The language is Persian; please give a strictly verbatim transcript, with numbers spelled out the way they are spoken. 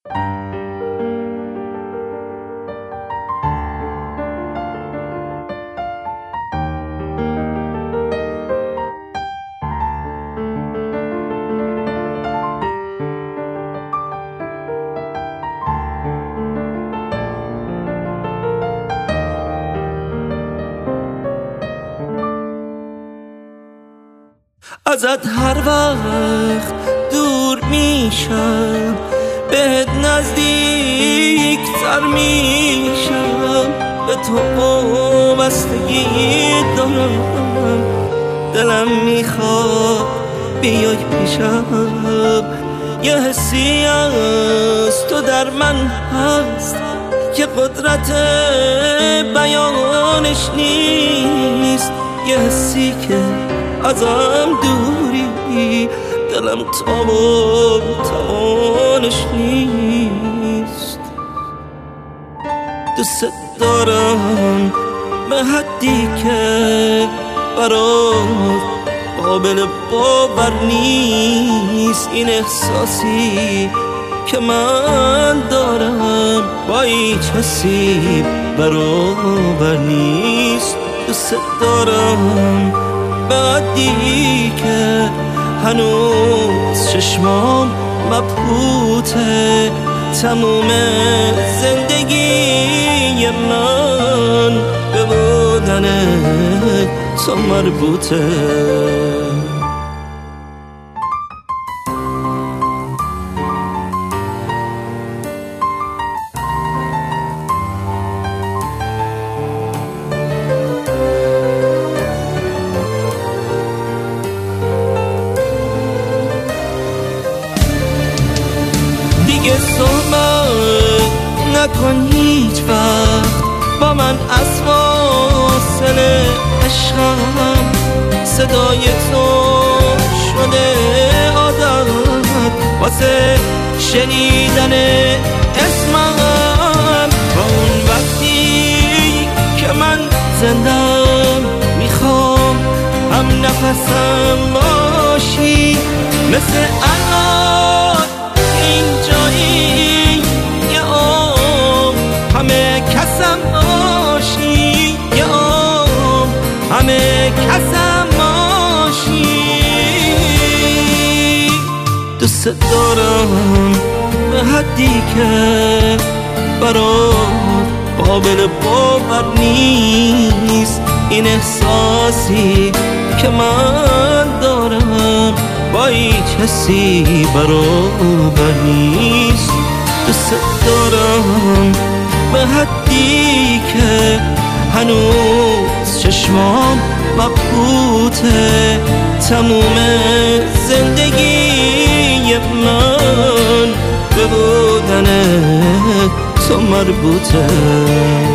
ازت هر وقت دور میشم بهت نزدیک تر میشم، به تو وابستگی دارم، دلم میخواد بیای پیشم. یه حسی از تو در من هست که قدرت بیانش نیست، یه حسی که ازم دوری دلم تاب و توانش نیست. دوست دارم به حدی که برات قابل باور نیست، این احساسی که من دارم با هیچ کسی برابر نیست. دوست دارم به حدی که هنوز چشمام مبهوته، تموم زندگی من به بودن تو مربوطه. دیگه صحبت نکن هیچ وقت با من از فاصله عشقم، صدای تو شده عادت واسه شنیدن اسمم. با اون وقتی که من زندم میخوام هم نفسم باشی، مثل الان اینجایی یه عمر همه کسم باشی، یه عمر همه کسم باشی. دوست دارم به حدی که برات قابل باور نیست، این احساسی که من دارم با هیچ کسی برابر نیست. دوست دارم به حدی که هنوز چشمام مبهوته، تموم زندگی من به بودن تو مربوطه.